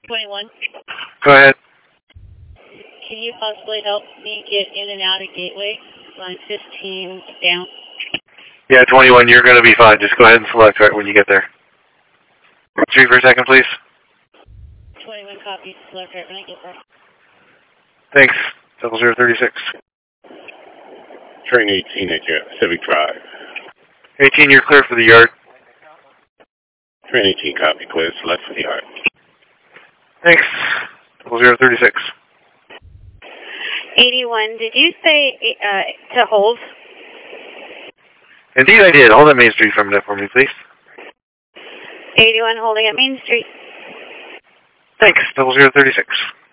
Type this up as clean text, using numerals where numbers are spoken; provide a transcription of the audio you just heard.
21. Go ahead. Can you possibly help me get in and out of Gateway? Line 15 down. Yeah, 21, you're going to be fine. Just go ahead and select right when you get there. 3 for a second, please. 21 copy. Select right when I get there. Thanks. 0036. Train 18 at your Civic Drive. 18, you're clear for the yard. Train 18 copy. Clear. Select for the yard. Thanks. 0036. 81, did you say to hold? Indeed, I did. Hold that Main Street for a minute for me, please. 81 holding at Main Street. Thanks. 0036.